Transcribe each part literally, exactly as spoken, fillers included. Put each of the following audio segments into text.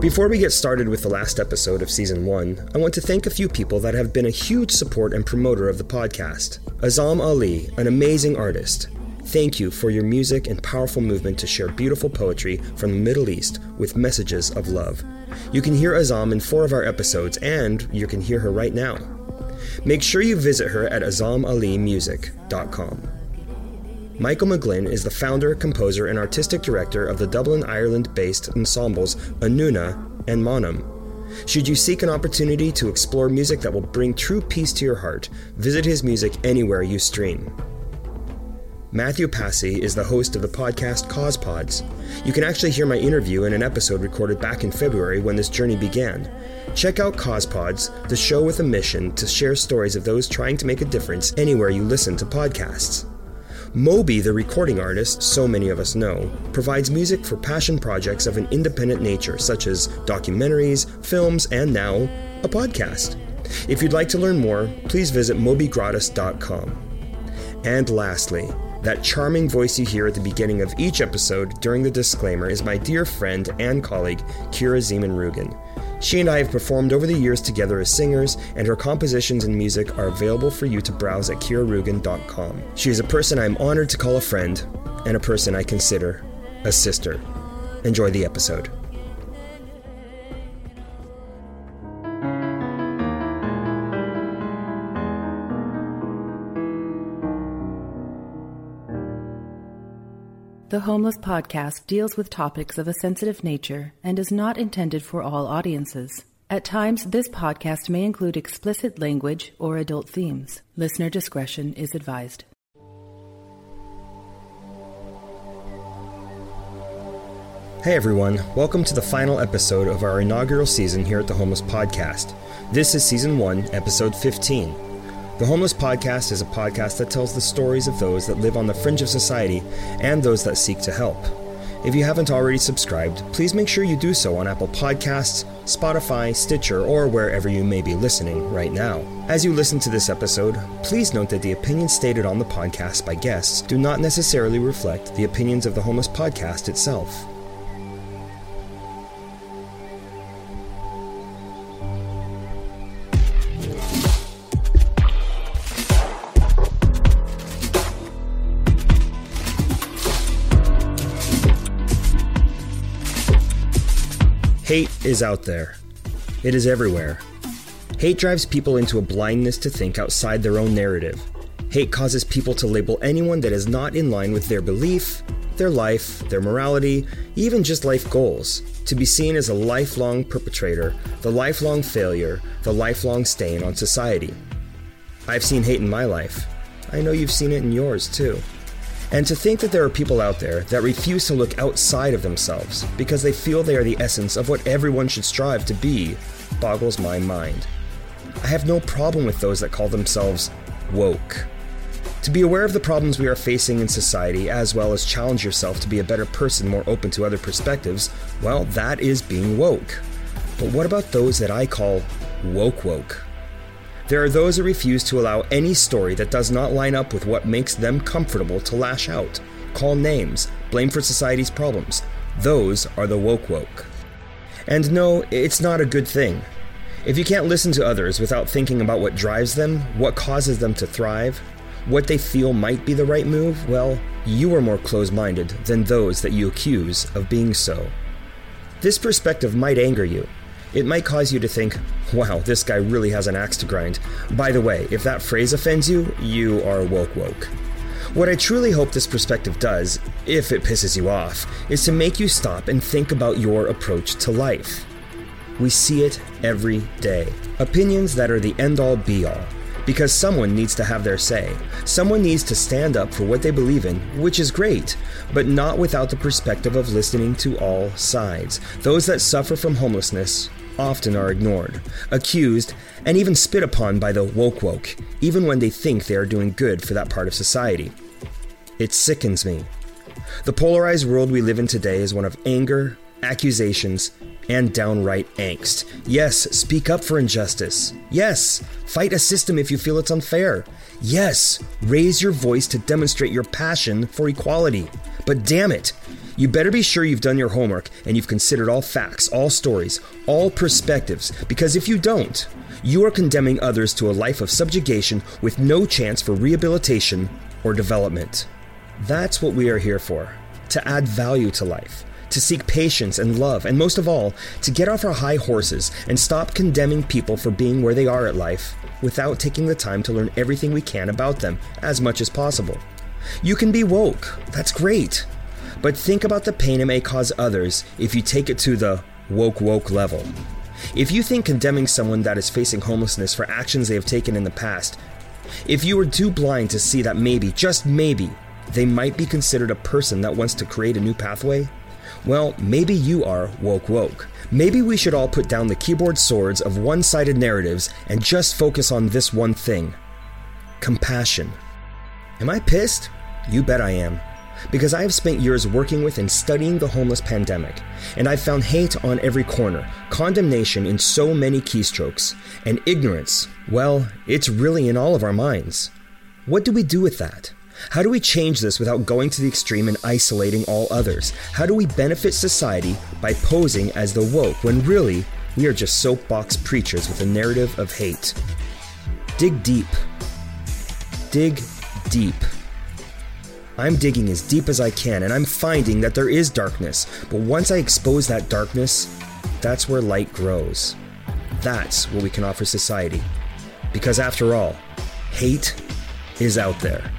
Before we get started with the last episode of Season one, I want to thank a few people that have been a huge support and promoter of the podcast. Azam Ali, an amazing artist. Thank you for your music and powerful movement to share beautiful poetry from the Middle East with messages of love. You can hear Azam in four of our episodes, and you can hear her right now. Make sure you visit her at azam ali music dot com. Michael McGlynn is the founder, composer, and artistic director of the Dublin, Ireland-based ensembles Anuna and Monum. Should you seek an opportunity to explore music that will bring true peace to your heart, visit his music anywhere you stream. Matthew Passy is the host of the podcast CausePods. You can actually hear my interview in an episode recorded back in February when this journey began. Check out CausePods, the show with a mission to share stories of those trying to make a difference anywhere you listen to podcasts. Moby, the recording artist so many of us know, provides music for passion projects of an independent nature such as documentaries, films, and now, a podcast. If you'd like to learn more, please visit moby gratis dot com. And lastly, that charming voice you hear at the beginning of each episode during the disclaimer is my dear friend and colleague, Kira Zeman-Rugen. She and I have performed over the years together as singers, and her compositions and music are available for you to browse at kira rugen dot com. She is a person I'm honored to call a friend, and a person I consider a sister. Enjoy the episode. The Homeless Podcast deals with topics of a sensitive nature and is not intended for all audiences. At times, this podcast may include explicit language or adult themes. Listener discretion is advised. Hey everyone, welcome to the final episode of our inaugural season here at The Homeless Podcast. This is Season one, Episode fifteen. The Homeless Podcast is a podcast that tells the stories of those that live on the fringe of society and those that seek to help. If you haven't already subscribed, please make sure you do so on Apple Podcasts, Spotify, Stitcher, or wherever you may be listening right now. As you listen to this episode, please note that the opinions stated on the podcast by guests do not necessarily reflect the opinions of the Homeless Podcast itself. Hate is out there. It is everywhere. Hate drives people into a blindness to think outside their own narrative. Hate causes people to label anyone that is not in line with their belief, their life, their morality, even just life goals, to be seen as a lifelong perpetrator, the lifelong failure, the lifelong stain on society. I've seen hate in my life. I know you've seen it in yours too. And to think that there are people out there that refuse to look outside of themselves because they feel they are the essence of what everyone should strive to be boggles my mind. I have no problem with those that call themselves woke. To be aware of the problems we are facing in society, as well as challenge yourself to be a better person more open to other perspectives, well, that is being woke. But what about those that I call woke woke? There are those that refuse to allow any story that does not line up with what makes them comfortable to lash out, call names, blame for society's problems. Those are the woke woke. And no, it's not a good thing. If you can't listen to others without thinking about what drives them, what causes them to thrive, what they feel might be the right move, well, you are more closed-minded than those that you accuse of being so. This perspective might anger you. It might cause you to think, wow, this guy really has an axe to grind. By the way, if that phrase offends you, you are woke woke. What I truly hope this perspective does, if it pisses you off, is to make you stop and think about your approach to life. We see it every day. Opinions that are the end-all be-all. Because someone needs to have their say. Someone needs to stand up for what they believe in, which is great, but not without the perspective of listening to all sides. Those that suffer from homelessness often are ignored, accused, and even spit upon by the woke woke, even when they think they are doing good for that part of society. It sickens me. The polarized world we live in today is one of anger, accusations, and downright angst. Yes, speak up for injustice. Yes, fight a system if you feel it's unfair. Yes, raise your voice to demonstrate your passion for equality. But damn it, You better be sure you've done your homework and you've considered all facts, all stories, all perspectives, because if you don't, you are condemning others to a life of subjugation with no chance for rehabilitation or development. That's what we are here for, to add value to life, to seek patience and love, and most of all, to get off our high horses and stop condemning people for being where they are at life without taking the time to learn everything we can about them as much as possible. You can be woke, that's great, but think about the pain it may cause others if you take it to the woke woke level. If you think condemning someone that is facing homelessness for actions they have taken in the past, if you were too blind to see that maybe, just maybe, they might be considered a person that wants to create a new pathway, well, maybe you are woke woke. Maybe we should all put down the keyboard swords of one-sided narratives and just focus on this one thing: compassion. Am I pissed? You bet I am. Because I have spent years working with and studying the homeless pandemic, and I've found hate on every corner, condemnation in so many keystrokes, and ignorance, well, it's really in all of our minds. What do we do with that? How do we change this without going to the extreme and isolating all others? How do we benefit society by posing as the woke when really we are just soapbox preachers with a narrative of hate? Dig deep. Dig deep. I'm digging as deep as I can, and I'm finding that there is darkness. But once I expose that darkness, that's where light grows. That's what we can offer society. Because after all, hate is out there.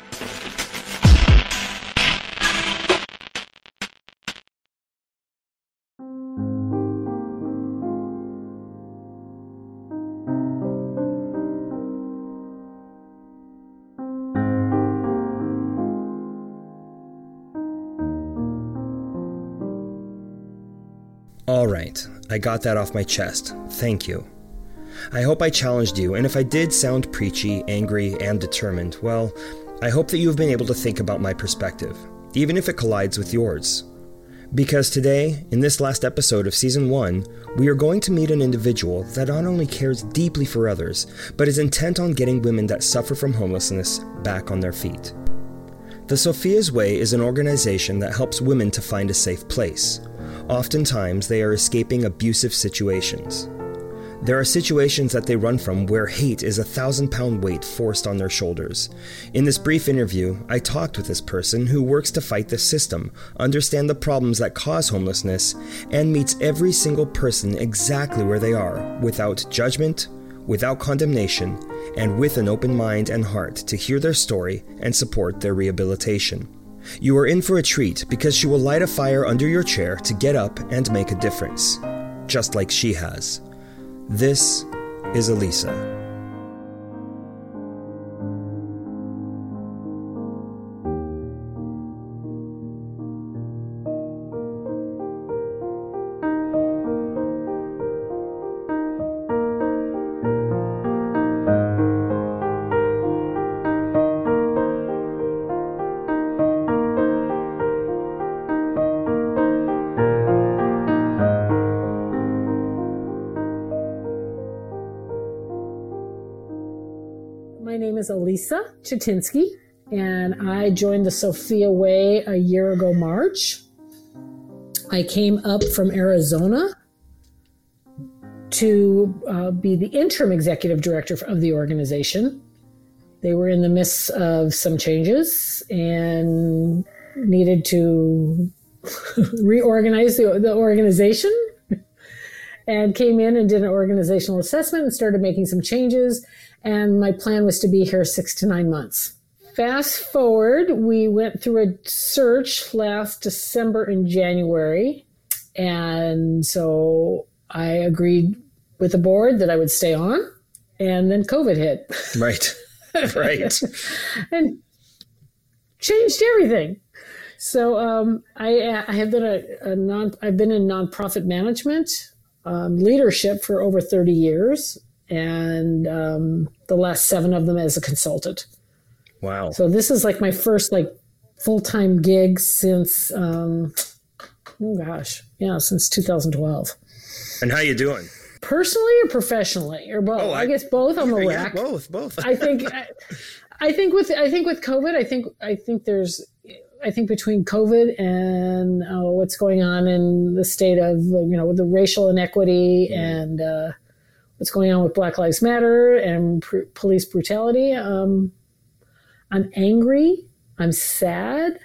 Alright, I got that off my chest. Thank you. I hope I challenged you, and if I did sound preachy, angry, and determined, well, I hope that you have been able to think about my perspective, even if it collides with yours. Because today, in this last episode of Season one, we are going to meet an individual that not only cares deeply for others, but is intent on getting women that suffer from homelessness back on their feet. The Sophia's Way is an organization that helps women to find a safe place. Oftentimes, they are escaping abusive situations. There are situations that they run from where hate is a thousand-pound weight forced on their shoulders. In this brief interview, I talked with this person who works to fight the system, understand the problems that cause homelessness, and meets every single person exactly where they are, without judgment, without condemnation, and with an open mind and heart to hear their story and support their rehabilitation. You are in for a treat because she will light a fire under your chair to get up and make a difference, just like she has. This is Elisa. My name is Elisa Chetinsky, and I joined the Sophia Way a year ago March. I came up from Arizona to uh, be the interim executive director of the organization. They were in the midst of some changes and needed to reorganize the, the organization, and came in and did an organizational assessment and started making some changes. And my plan was to be here six to nine months. Fast forward, we went through a search last December and January. And so I agreed with the board that I would stay on. And then COVID hit. Right. Right. And changed everything. So um, I, I have been a, a non. I've been in nonprofit management um, leadership for over thirty years. And um, the last seven of them as a consultant. Wow. So this is like my first like full-time gig since, um, oh gosh, yeah, since two thousand twelve. And how you doing? Personally or professionally or both? Oh, I, I guess both on the yeah, rack. Both, both. I think, I, I think with I think with COVID, I think I think there's I think between COVID and uh, what's going on in the state of, you know, the racial inequity mm. and uh, what's going on with Black Lives Matter and pr- police brutality, um, I'm angry, I'm sad,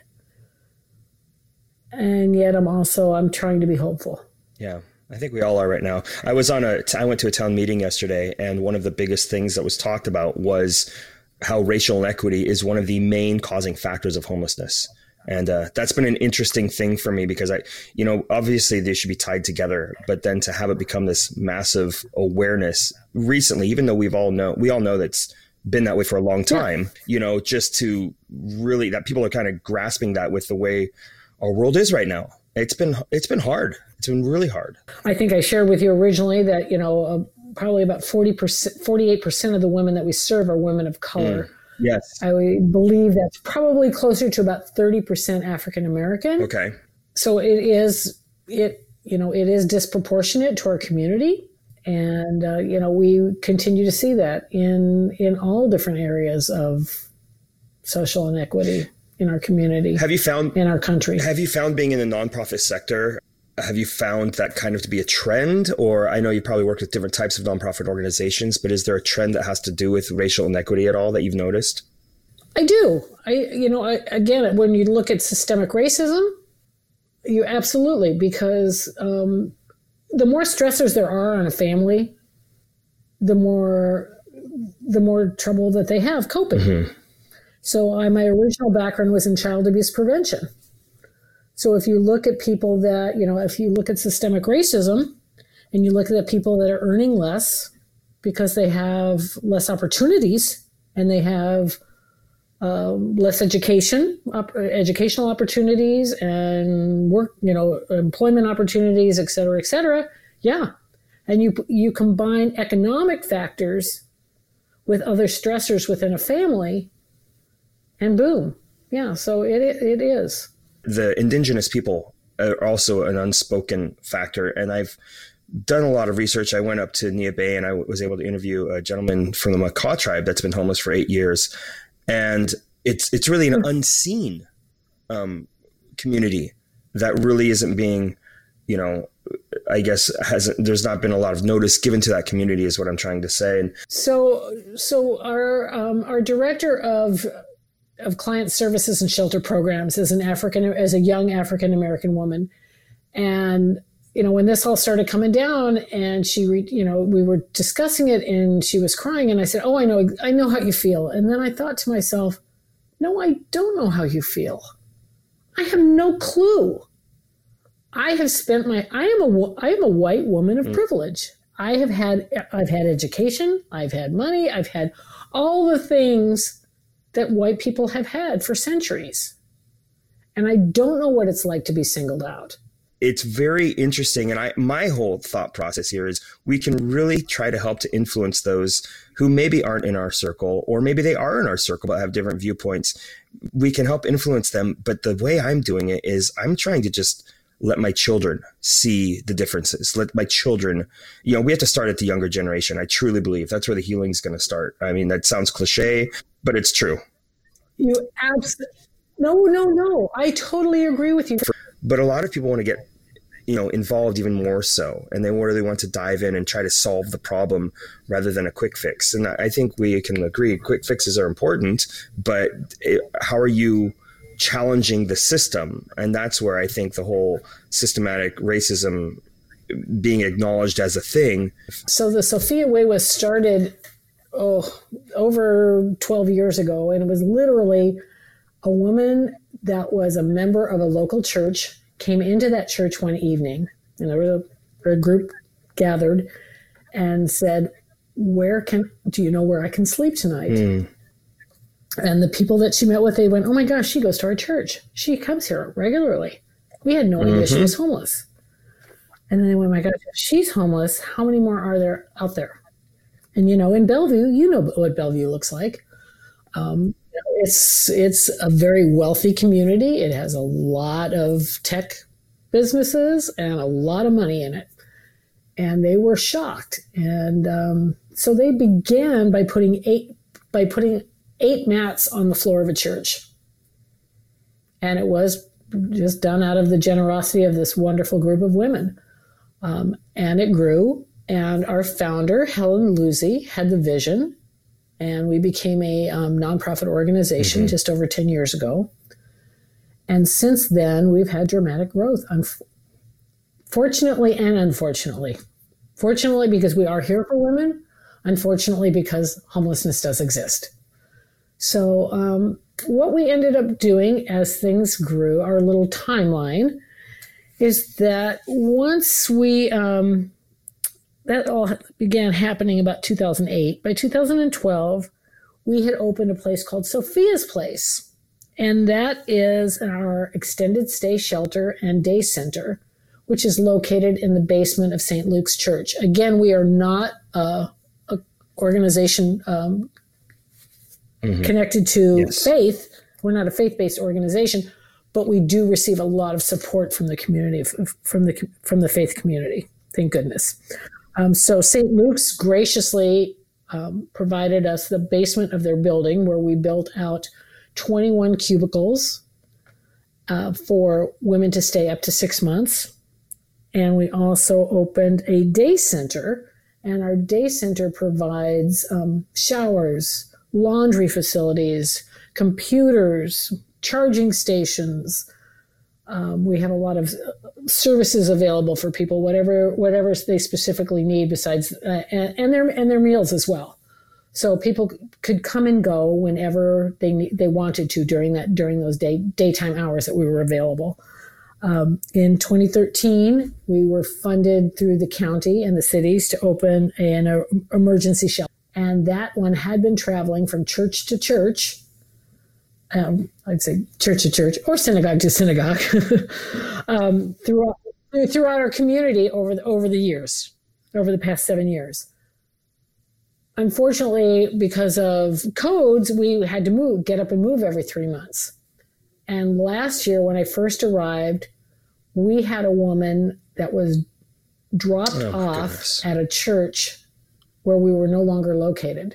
and yet I'm also, I'm trying to be hopeful. Yeah. I think we all are right now. I was on a, I went to a town meeting yesterday, and one of the biggest things that was talked about was how racial inequity is one of the main causing factors of homelessness. And uh, that's been an interesting thing for me because I, you know, obviously they should be tied together, but then to have it become this massive awareness recently, even though we've all know, we all know that's been that way for a long time, yeah. you know, just to really, that people are kind of grasping that with the way our world is right now. It's been, it's been hard. It's been really hard. I think I shared with you originally that, you know, uh, probably about forty percent, forty-eight percent of the women that we serve are women of color. Mm. Yes. I believe that's probably closer to about thirty percent African American. Okay. So it is, it, you know, it is disproportionate to our community. And, uh, you know, we continue to see that in, in all different areas of social inequity in our community. Have you found in our country? Have you found being in the nonprofit sector, have you found that kind of to be a trend? Or I know you probably worked with different types of nonprofit organizations, but is there a trend that has to do with racial inequity at all that you've noticed? I do. I, you know, I, again, when you look at systemic racism, you absolutely, because um, the more stressors there are on a family, the more, the more trouble that they have coping. Mm-hmm. So I, my original background was in child abuse prevention. So if you look at people that, you know, if you look at systemic racism and you look at the people that are earning less because they have less opportunities and they have um, less education, op- educational opportunities and work, you know, employment opportunities, et cetera, et cetera. Yeah. And you, you combine economic factors with other stressors within a family and boom. Yeah. So it, it is. The indigenous people are also an unspoken factor. And I've done a lot of research. I went up to Neah Bay and I was able to interview a gentleman from the Makah tribe that's been homeless for eight years. And it's it's really an unseen um, community that really isn't being, you know, I guess hasn't, there's not been a lot of notice given to that community is what I'm trying to say. And so, so our, um, our director of of client services and shelter programs as an African, as a young African-American woman. And, you know, when this all started coming down and she, re, you know, we were discussing it and she was crying and I said, oh, I know, I know how you feel. And then I thought to myself, no, I don't know how you feel. I have no clue. I have spent my, I am a, I am a white woman of mm. privilege. I have had, I've had education. I've had money. I've had all the things that white people have had for centuries. And I don't know what it's like to be singled out. It's very interesting. And I, my whole thought process here is we can really try to help to influence those who maybe aren't in our circle, or maybe they are in our circle, but have different viewpoints. We can help influence them. But the way I'm doing it is I'm trying to just let my children see the differences. Let my children, you know, we have to start at the younger generation. I truly believe that's where the healing is going to start. I mean, that sounds cliche, but it's true. You absolutely, no, no, no. I totally agree with you. But a lot of people want to get, you know, involved even more so. And they really want to dive in and try to solve the problem rather than a quick fix. And I think we can agree quick fixes are important, but it, how are you challenging the system? And that's where I think the whole systematic racism being acknowledged as a thing. So the Sophia Way was started oh, over twelve years ago. And it was literally a woman that was a member of a local church came into that church one evening, and there was a, a group gathered and said, where can, do you know where I can sleep tonight? Mm. And the people that she met with, they went, oh my gosh, she goes to our church. She comes here regularly. We had no mm-hmm. idea she was homeless. And then they went, oh my gosh, if she's homeless, how many more are there out there? And, you know, in Bellevue, you know what Bellevue looks like. Um, it's it's a very wealthy community. It has a lot of tech businesses and a lot of money in it. And they were shocked. And um, so they began by putting eight by putting eight mats on the floor of a church. And it was just done out of the generosity of this wonderful group of women. Um, and it grew. And our founder, Helen Lucy, had the vision. And we became a um, nonprofit organization mm-hmm. just over ten years ago. And since then, we've had dramatic growth, fortunately and unfortunately. Fortunately, because we are here for women. Unfortunately, because homelessness does exist. So um, what we ended up doing as things grew, our little timeline, is that once we, um, that all began happening about two thousand eight. By two thousand twelve, we had opened a place called Sophia's Place. And that is our extended stay shelter and day center, which is located in the basement of Saint Luke's Church. Again, we are not a, a organization um, mm-hmm. connected to yes. faith. We're not a faith-based organization, but we do receive a lot of support from the community, from the from the faith community. Thank goodness. Um, so Saint Luke's graciously um, provided us the basement of their building, where we built out twenty-one cubicles uh, for women to stay up to six months. And we also opened a day center, and our day center provides um, showers, laundry facilities, computers, charging stations. Um, we have a lot of services available for people, whatever whatever they specifically need, besides uh, and, and their and their meals as well. So people could come and go whenever they they wanted to during that during those day daytime hours that we were available. Um, in twenty thirteen, we were funded through the county and the cities to open an uh, emergency shelter, and that one had been traveling from church to church. Um, I'd say church to church or synagogue to synagogue um, throughout throughout our community over the, over the years, over the past seven years. Unfortunately, because of codes, we had to move, get up and move every three months. And last year, when I first arrived, we had a woman that was dropped oh, off goodness. at a church where we were no longer located.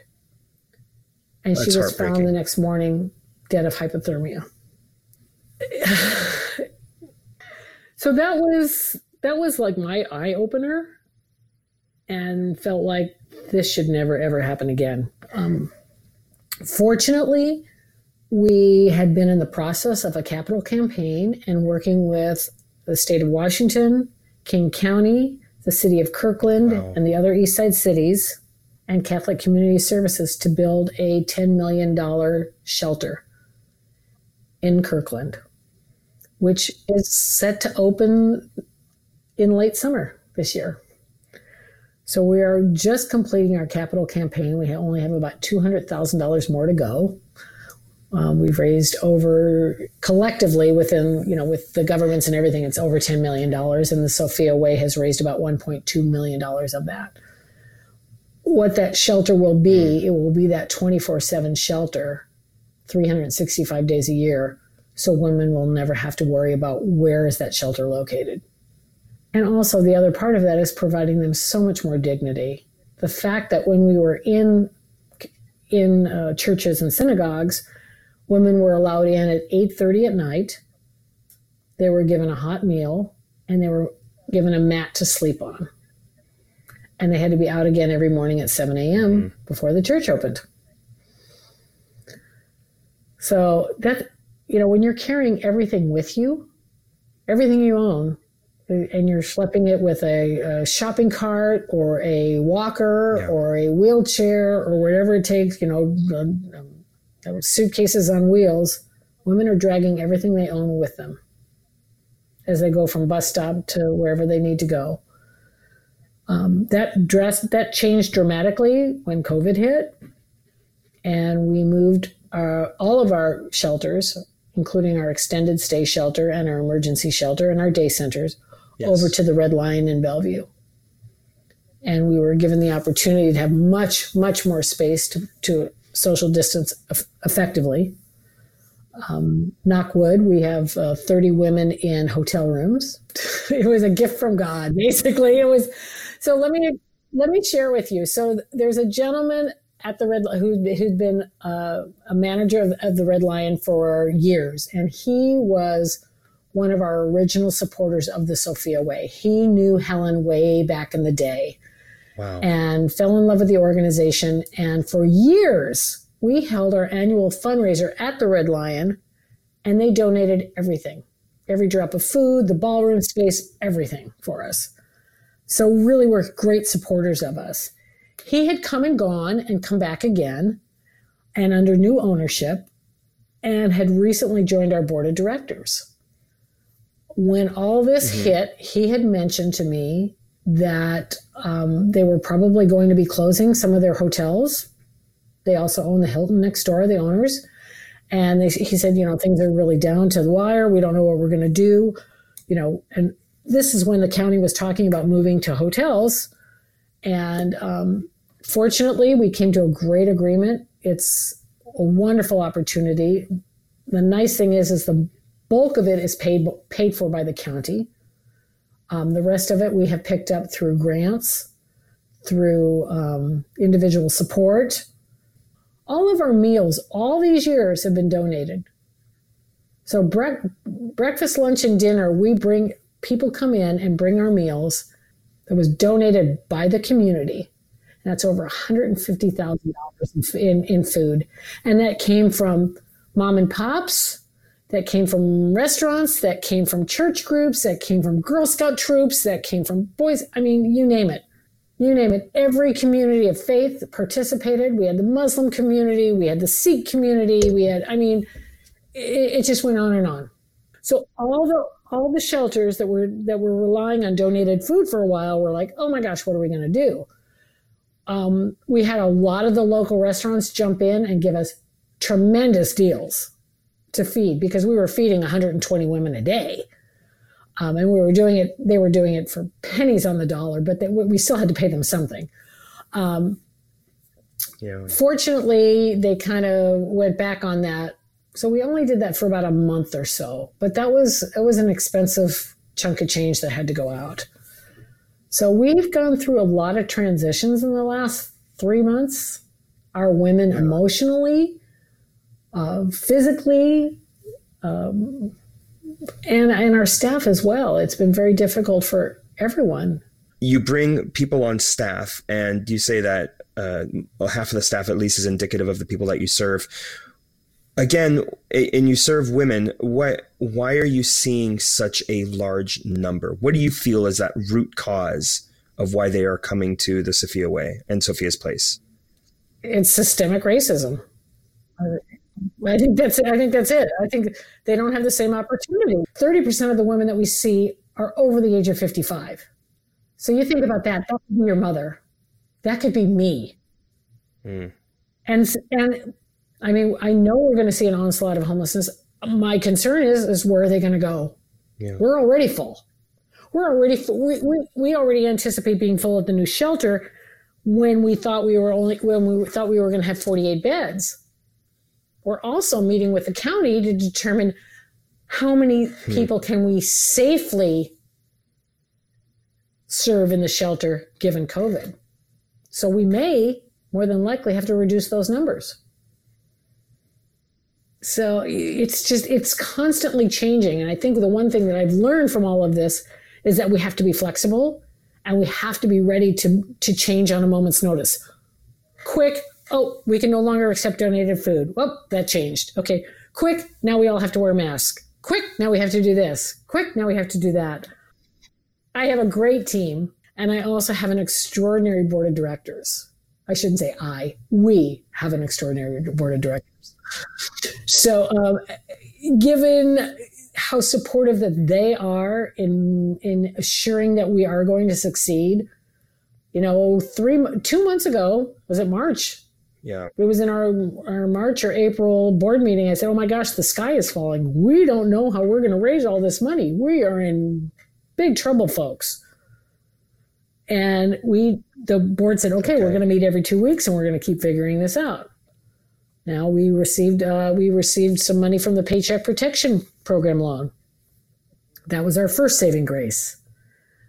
And That's she was found the next morning dead of hypothermia. So that was that was like my eye opener, and felt like this should never, ever happen again. Um, fortunately, we had been in the process of a capital campaign and working with the state of Washington, King County, the city of Kirkland, wow. and the other East Side cities, and Catholic Community Services to build a ten million dollars shelter in Kirkland, which is set to open in late summer this year. So we are just completing our capital campaign. We only have about two hundred thousand dollars more to go. Um, we've raised over, collectively within, you know, with the governments and everything, it's over ten million dollars. And the Sophia Way has raised about one point two million dollars of that. What that shelter will be, it will be that twenty-four seven shelter, three hundred sixty-five days a year. So women will never have to worry about where is that shelter located. And also the other part of that is providing them so much more dignity. The fact that when we were in in uh, churches and synagogues, women were allowed in at eight thirty at night. They were given a hot meal, and they were given a mat to sleep on. And they had to be out again every morning at seven a.m. Mm-hmm. before the church opened. So that, you know, when you're carrying everything with you, everything you own, and you're schlepping it with a, a shopping cart or a walker yeah. or a wheelchair or whatever it takes, you know, um, suitcases on wheels, women are dragging everything they own with them as they go from bus stop to wherever they need to go. Um, that dress that changed dramatically when COVID hit, and we moved our, all of our shelters, including our extended stay shelter and our emergency shelter and our day centers, yes. over to the Red Lion in Bellevue. And we were given the opportunity to have much, much more space to, to social distance effectively. Um, knock wood, we have uh, thirty women in hotel rooms. It was a gift from God, basically. It was. So let me let me share with you. So there's a gentleman at the Red, who who'd been uh, a manager of, of the Red Lion for years, and he was one of our original supporters of the Sophia Way. He knew Helen way back in the day. Wow. And fell in love with the organization. And for years, we held our annual fundraiser at the Red Lion, and they donated everything, every drop of food, the ballroom space, everything for us. So really were great supporters of us. He had come and gone and come back again and under new ownership, and had recently joined our board of directors. When all this mm-hmm. hit, he had mentioned to me that um, they were probably going to be closing some of their hotels. They also own the Hilton next door, the owners. And they, he said, you know, things are really down to the wire. We don't know what we're going to do. You know, and this is when the county was talking about moving to hotels. And um, fortunately, we came to a great agreement. It's a wonderful opportunity. The nice thing is, is the bulk of it is paid paid for by the county. Um, the rest of it we have picked up through grants, through um, individual support. All of our meals, all these years, have been donated. So bre- breakfast, lunch, and dinner, we bring, people come in and bring our meals that was donated by the community. And that's over one hundred fifty thousand dollars in, in food. And that came from mom and pops, that came from restaurants, that came from church groups, that came from Girl Scout troops, that came from boys. I mean, you name it. You name it. Every community of faith participated. We had the Muslim community. We had the Sikh community. We had, I mean, it, it just went on and on. So all the all the shelters that were that were relying on donated food for a while were like, oh my gosh, what are we going to do? Um, we had a lot of the local restaurants jump in and give us tremendous deals to feed, because we were feeding one hundred twenty women a day. Um, and we were doing it, they were doing it for pennies on the dollar, but they, we still had to pay them something. Um, yeah. Fortunately, they kind of went back on that. So we only did that for about a month or so, but that was, it was an expensive chunk of change that had to go out. So we've gone through a lot of transitions in the last three months. Our women yeah. emotionally, uh, physically, um, and and our staff as well. It's been very difficult for everyone. You bring people on staff, and you say that uh, well, half of the staff at least is indicative of the people that you serve. Again, and you serve women. What? Why are you seeing such a large number? What do you feel is that root cause of why they are coming to the Sophia Way and Sophia's Place? It's systemic racism. I think that's it. I think that's it. I think they don't have the same opportunity. thirty percent of the women that we see are over the age of fifty-five. So you think about that. That could be your mother. That could be me. Mm. And, and I mean, I know we're going to see an onslaught of homelessness. My concern is, is where are they going to go? Yeah. We're already full. We're already full. We, we, we already anticipate being full at the new shelter when we thought we were only, when we thought we were going to have forty-eight beds. We're also meeting with the county to determine how many people can we safely serve in the shelter given COVID. So we may, more than likely, have to reduce those numbers. So it's just, it's constantly changing. And I think the one thing that I've learned from all of this is that we have to be flexible and we have to be ready to, to change on a moment's notice. Quick. Oh, we can no longer accept donated food. Well, that changed. Okay, quick, now we all have to wear masks. Quick, now we have to do this. Quick, now we have to do that. I have a great team, and I also have an extraordinary board of directors. I shouldn't say I. We have an extraordinary board of directors. So um, given how supportive that they are in in assuring that we are going to succeed, you know, three, two months ago, was it March? Yeah. It was in our, our March or April board meeting. I said, oh my gosh, the sky is falling. We don't know how we're going to raise all this money. We are in big trouble, folks. And we, the board said, okay, okay. we're going to meet every two weeks and we're going to keep figuring this out. Now we received, uh, we received some money from the Paycheck Protection Program loan. That was our first saving grace.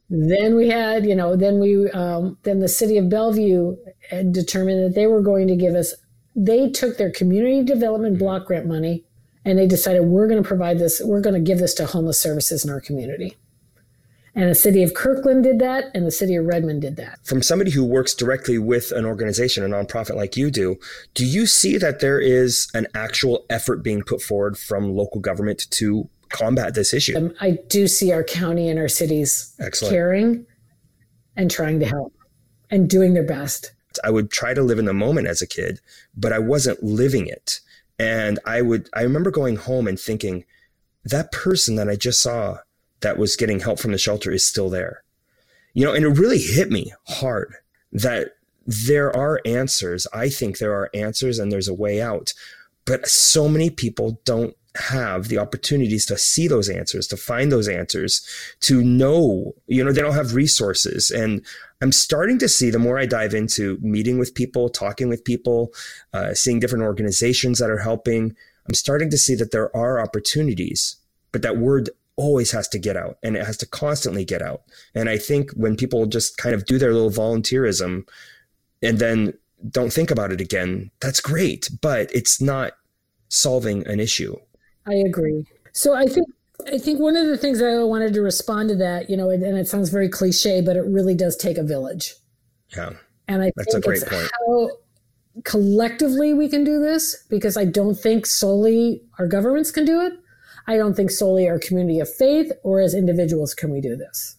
Then we had, you know, then we, um, then the city of Bellevue had determined that they were going to give us, they took their community development block grant money and they decided we're going to provide this, we're going to give this to homeless services in our community. And the city of Kirkland did that, and the city of Redmond did that. From somebody who works directly with an organization, a nonprofit like you do, do you see that there is an actual effort being put forward from local government to combat this issue? Um, I do see our county and our cities Excellent. caring and trying to help and doing their best. I would try to live in the moment as a kid, but I wasn't living it. And I would, I remember going home and thinking, that person that I just saw that was getting help from the shelter is still there. You know, and it really hit me hard that there are answers. I think there are answers and there's a way out, but so many people don't have the opportunities to see those answers, to find those answers, to know, you know, they don't have resources. And I'm starting to see, the more I dive into meeting with people, talking with people, uh, seeing different organizations that are helping, I'm starting to see that there are opportunities, but that word always has to get out, and it has to constantly get out. And I think when people just kind of do their little volunteerism and then don't think about it again, that's great, but it's not solving an issue. I agree. So I think I think one of the things I wanted to respond to that, you know, and, and it sounds very cliche, but it really does take a village. Yeah. And I that's think a great it's point. How collectively we can do this, because I don't think solely our governments can do it. I don't think solely our community of faith or as individuals can we do this.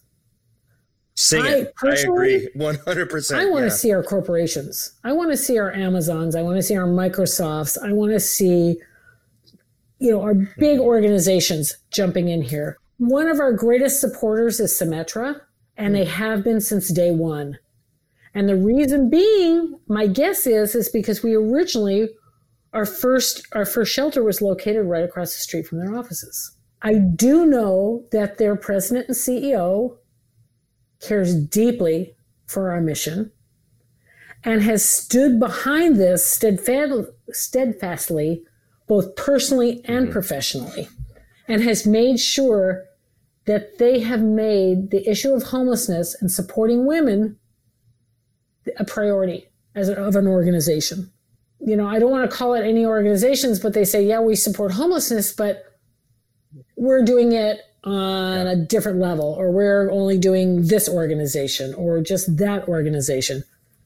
Sing I it. I agree. one hundred percent. I want yeah. to see our corporations. I want to see our Amazons. I want to see our Microsofts. I want to see, you know, our big organizations jumping in here. One of our greatest supporters is Symetra, and they have been since day one. And the reason being, my guess is, is because we originally, our first, our first shelter was located right across the street from their offices. I do know that their president and C E O cares deeply for our mission and has stood behind this steadfast, steadfastly, both personally and mm-hmm. professionally, and has made sure that they have made the issue of homelessness and supporting women a priority as a, of an organization. You know, I don't want to call it any organizations, but they say, yeah, we support homelessness, but we're doing it on yeah. a different level, or we're only doing this organization or just that organization.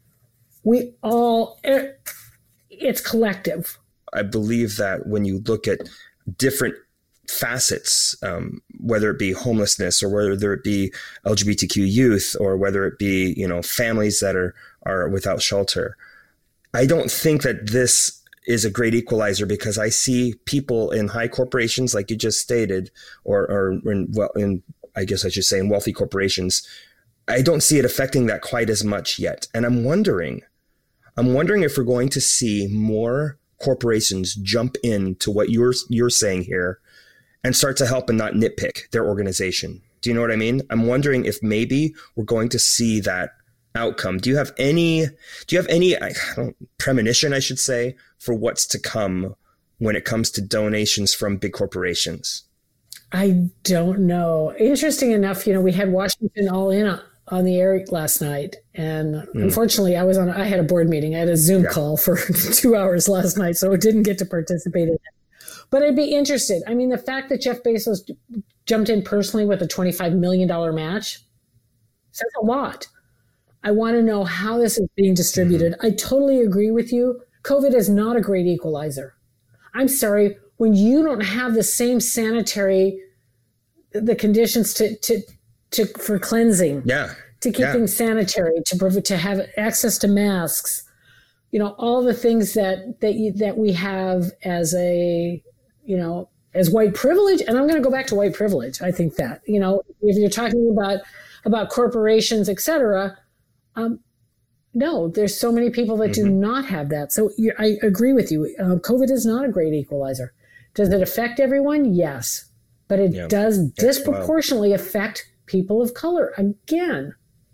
We all, it, it's collective. I believe that when you look at different facets, um, whether it be homelessness or whether it be L G B T Q youth or whether it be, you know, families that are, are without shelter, I don't think that this is a great equalizer, because I see people in high corporations, like you just stated, or, or in, well, in, I guess I should say in wealthy corporations. I don't see it affecting that quite as much yet. And I'm wondering, I'm wondering if we're going to see more corporations jump into what you're, you're saying here and start to help and not nitpick their organization. Do you know what I mean? I'm wondering if maybe we're going to see that outcome. Do you have any, do you have any I don't, premonition, I should say, for what's to come when it comes to donations from big corporations? I don't know. Interesting enough, you know, we had Washington All In on, on the air last night. And mm. unfortunately, I was on, I had a board meeting. I had a Zoom yeah. call for two hours last night, so I didn't get to participate in it. But I'd be interested. I mean, the fact that Jeff Bezos jumped in personally with a twenty-five million dollars match says a lot. I want to know how this is being distributed. Mm-hmm. I totally agree with you. COVID is not a great equalizer. I'm sorry, when you don't have the same sanitary, the conditions to, to, to for cleansing, yeah, to keep yeah. things sanitary, to to have access to masks, you know, all the things that that you, that we have as a, you know, as white privilege. And I'm going to go back to white privilege. I think that, you know, if you're talking about about corporations, et cetera, um, no, there's so many people that mm-hmm. do not have that. So you, I agree with you. Uh, COVID is not a great equalizer. Does it affect everyone? Yes. But it yeah. does disproportionately wow. affect people of color again.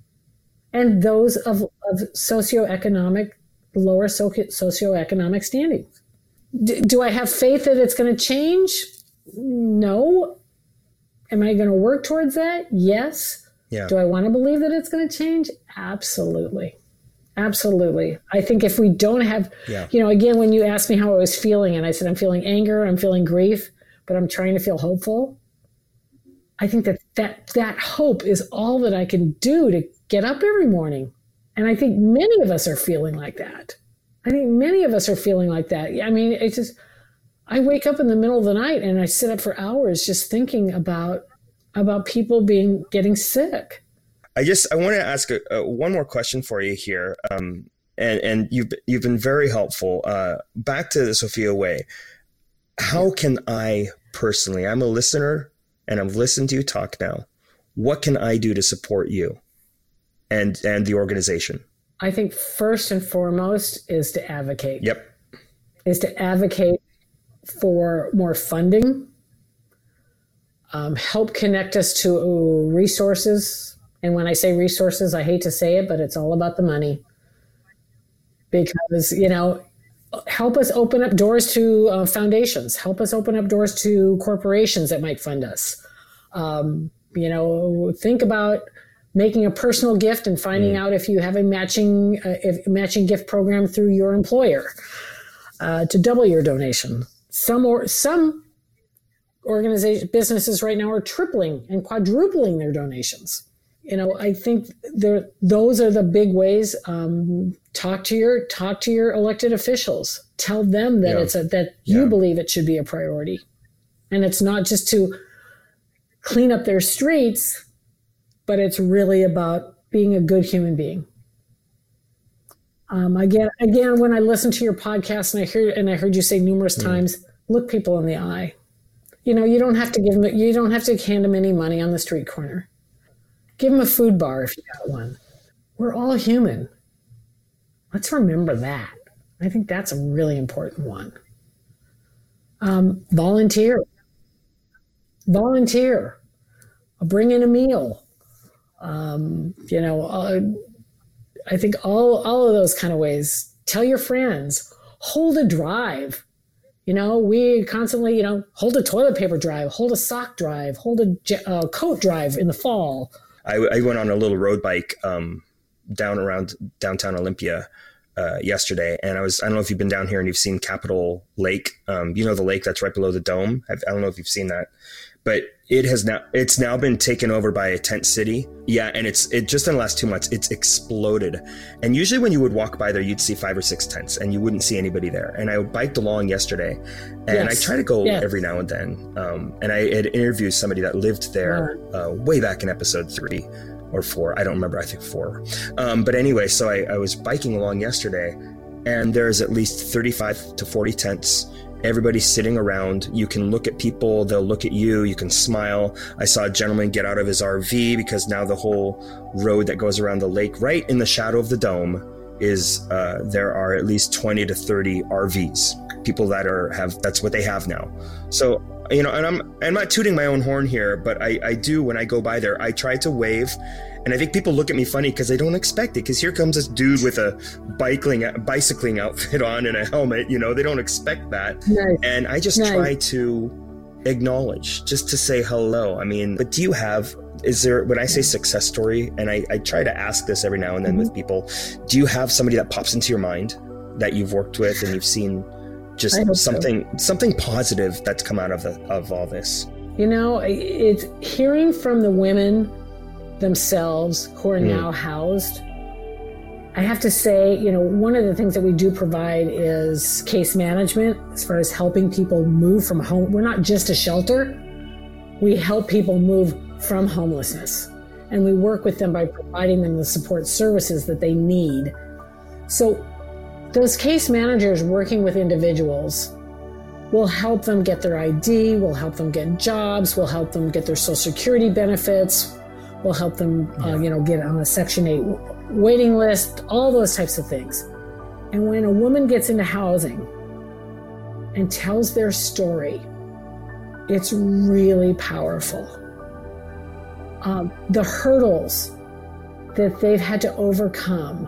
And those of, of socioeconomic, lower socio- socioeconomic standing. D- do I have faith that it's going to change? No. Am I going to work towards that? Yes. Yeah. Do I want to believe that it's going to change? Absolutely. Absolutely. I think if we don't have, yeah. you know, again, when you asked me how I was feeling and I said, I'm feeling anger, I'm feeling grief, but I'm trying to feel hopeful. I think that that, that hope is all that I can do to get up every morning. And I think many of us are feeling like that. I think many of us are feeling like that. I mean, it's just, I wake up in the middle of the night and I sit up for hours just thinking about, about people being, getting sick. I just I want to ask a, a, one more question for you here, um, and and you've you've been very helpful. Uh, back to the Sophia Way. How can I personally? I'm a listener, and I've listened to you talk now. What can I do to support you, and and the organization? I think first and foremost is to advocate. Yep. Is to advocate for more funding. Um, help connect us to resources. And when I say resources, I hate to say it, but it's all about the money. Because, you know, help us open up doors to uh, foundations. Help us open up doors to corporations that might fund us. Um, you know, think about making a personal gift and finding mm. out if you have a matching uh, if, matching gift program through your employer uh, to double your donation. Some or some organization businesses right now are tripling and quadrupling their donations. You know, I think there, those are the big ways. Um, talk to your talk to your elected officials. Tell them that yeah. it's a, that you yeah. believe it should be a priority, and it's not just to clean up their streets, but it's really about being a good human being. Um, again, again, when I listen to your podcast and I hear and I heard you say numerous mm. times, look people in the eye. You know, you don't have to give them. You don't have to hand them any money on the street corner. Give them a food bar if you got one. We're all human. Let's remember that. I think that's a really important one. Um, volunteer. Volunteer. Bring in a meal. Um, you know, uh, I think all, all of those kind of ways. Tell your friends. Hold a drive. You know, we constantly, you know, hold a toilet paper drive, hold a sock drive, hold a uh, coat drive in the fall. I, I went on a little road bike um, down around downtown Olympia uh, yesterday, and I was I don't know if you've been down here and you've seen Capitol Lake. Um, you know the lake that's right below the dome. I've, I don't know if you've seen that, but it has now it's now been taken over by a tent city. Yeah, and it's it just in the last two months it's exploded. And usually when you would walk by there, you'd see five or six tents, and you wouldn't see anybody there. And I biked along yesterday, and yes. I try to go yes. every now and then. Um, and I had interviewed somebody that lived there uh, way back in episode three or four. I don't remember. I think four. Um, but anyway, so I, I was biking along yesterday, and there's at least thirty-five to forty tents. Everybody's sitting around. You can look at people. They'll look at you. You can smile. I saw a gentleman get out of his R V because now the whole road that goes around the lake right in the shadow of the dome is uh, there are at least twenty to thirty R Vs. People that are have that's what they have now. So, you know, and I'm I'm not tooting my own horn here, but I, I do when I go by there, I try to wave. And I think people look at me funny because they don't expect it. Because here comes this dude with a bicycling bicycling outfit on and a helmet. You know, they don't expect that. Nice. And I just nice. try to acknowledge, just to say hello. I mean, but do you have, is there, when I say success story, and I, I try to ask this every now and then mm-hmm. with people, do you have somebody that pops into your mind that you've worked with and you've seen just something so. something positive that's come out of the, of all this? You know, it's hearing from the women themselves who are mm. now housed. I have to say, you know, one of the things that we do provide is case management as far as helping people move from home. We're not just a shelter. We help people move from homelessness, and we work with them by providing them the support services that they need. So those case managers working with individuals will help them get their I D, will help them get jobs, will help them get their Social Security benefits, will help them, uh, you know, get on a Section eight waiting list, all those types of things. And when a woman gets into housing and tells their story, it's really powerful. Um, the hurdles that they've had to overcome,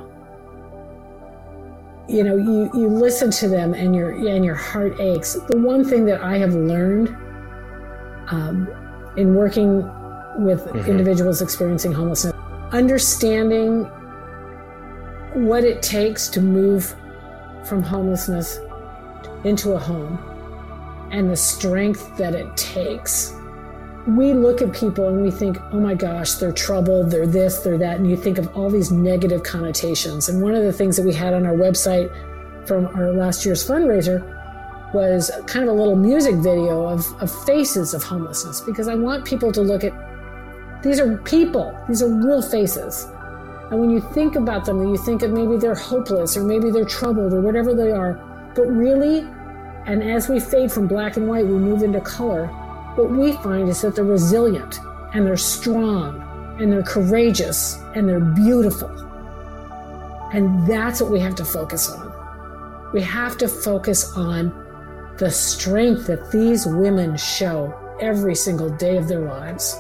you know, you, you listen to them and your and your heart aches. The one thing that I have learned um, in working with mm-hmm. individuals experiencing homelessness. Understanding what it takes to move from homelessness into a home and the strength that it takes. We look at people and we think, oh my gosh, they're troubled, they're this, they're that, and you think of all these negative connotations. And one of the things that we had on our website from our last year's fundraiser was kind of a little music video of, of faces of homelessness, because I want people to look at, these are people, these are real faces. And when you think about them, and you think of maybe they're hopeless or maybe they're troubled or whatever they are, but really, and as we fade from black and white, we move into color, what we find is that they're resilient and they're strong and they're courageous and they're beautiful. And that's what we have to focus on. We have to focus on the strength that these women show every single day of their lives.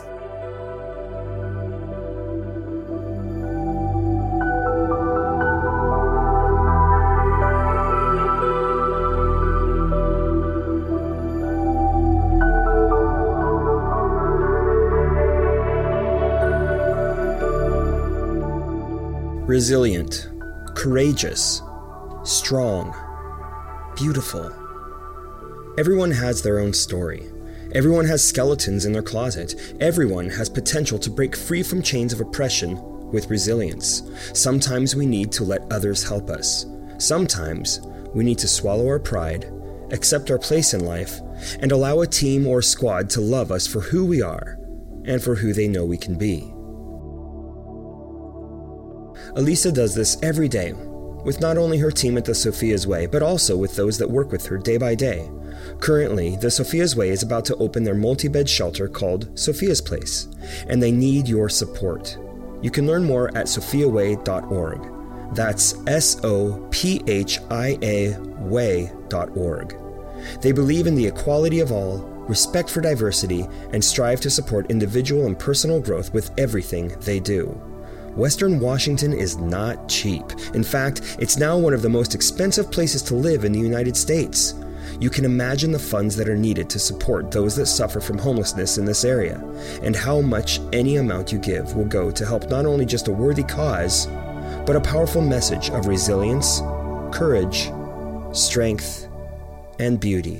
Resilient, courageous, strong, beautiful. Everyone has their own story. Everyone has skeletons in their closet. Everyone has potential to break free from chains of oppression with resilience. Sometimes we need to let others help us. Sometimes we need to swallow our pride, accept our place in life, and allow a team or squad to love us for who we are and for who they know we can be. Elisa does this every day, with not only her team at the Sophia's Way, but also with those that work with her day by day. Currently, the Sophia's Way is about to open their multi-bed shelter called Sophia's Place, and they need your support. You can learn more at sophia way dot org. That's S O P H I A way dot org. They believe in the equality of all, respect for diversity, and strive to support individual and personal growth with everything they do. Western Washington is not cheap. In fact, it's now one of the most expensive places to live in the United States. You can imagine the funds that are needed to support those that suffer from homelessness in this area, and how much any amount you give will go to help not only just a worthy cause, but a powerful message of resilience, courage, strength, and beauty.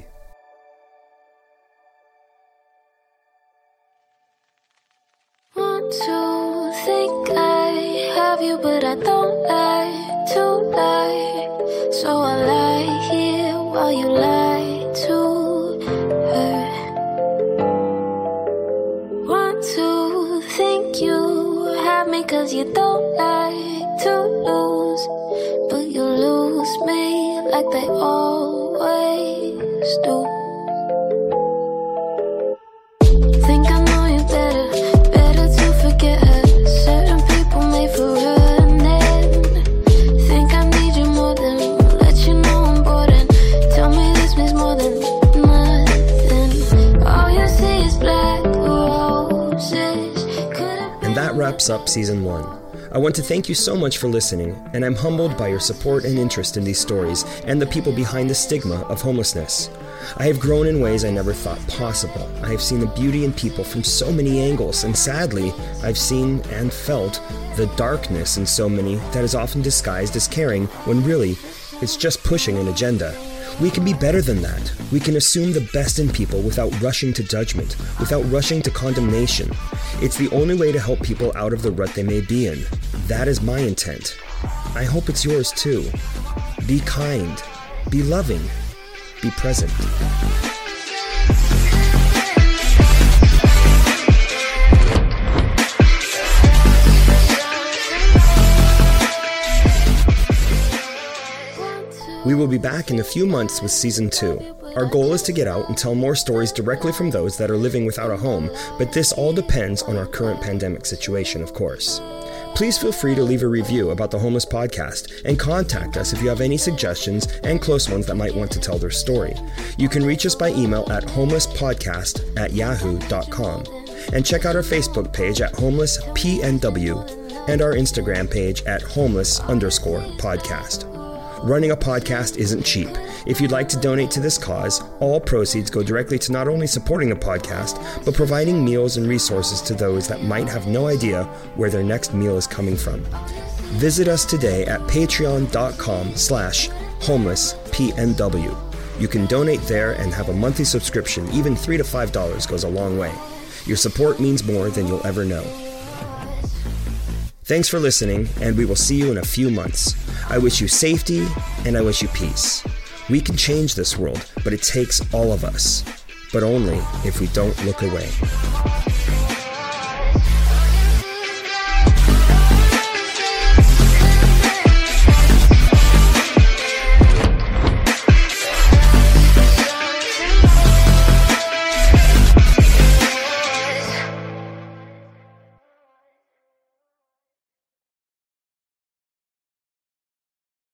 Want to think I have you, but I don't like to lie, so I lie here while you lie to her. Want to think you have me, cause you don't like to lose, but you lose me like they always do. Think I know you better, better to forget her. Certain people made for running. Think I need you more than let you know I'm bored, and tell me this means more than nothing. All you see is black roses. And that wraps up season one. I want to thank you so much for listening, and I'm humbled by your support and interest in these stories and the people behind the stigma of homelessness. I have grown in ways I never thought possible. I have seen the beauty in people from so many angles, and sadly, I've seen and felt the darkness in so many that is often disguised as caring when really it's just pushing an agenda. We can be better than that. We can assume the best in people without rushing to judgment, without rushing to condemnation. It's the only way to help people out of the rut they may be in. That is my intent. I hope it's yours too. Be kind. Be loving. Be present. We will be back in a few months with season two. Our goal is to get out and tell more stories directly from those that are living without a home, but this all depends on our current pandemic situation, of course. Please feel free to leave a review about the Homeless Podcast and contact us if you have any suggestions and close ones that might want to tell their story. You can reach us by email at homelesspodcast at yahoo dot com, and check out our Facebook page at homeless P N W and our Instagram page at homeless underscore podcast. Running a podcast isn't cheap. If you'd like to donate to this cause, all proceeds go directly to not only supporting the podcast, but providing meals and resources to those that might have no idea where their next meal is coming from. Visit us today at patreon.com slash homelesspnw. You can donate there and have a monthly subscription. Even three to five dollars goes a long way. Your support means more than you'll ever know. Thanks for listening, and we will see you in a few months. I wish you safety, and I wish you peace. We can change this world, but it takes all of us. But only if we don't look away.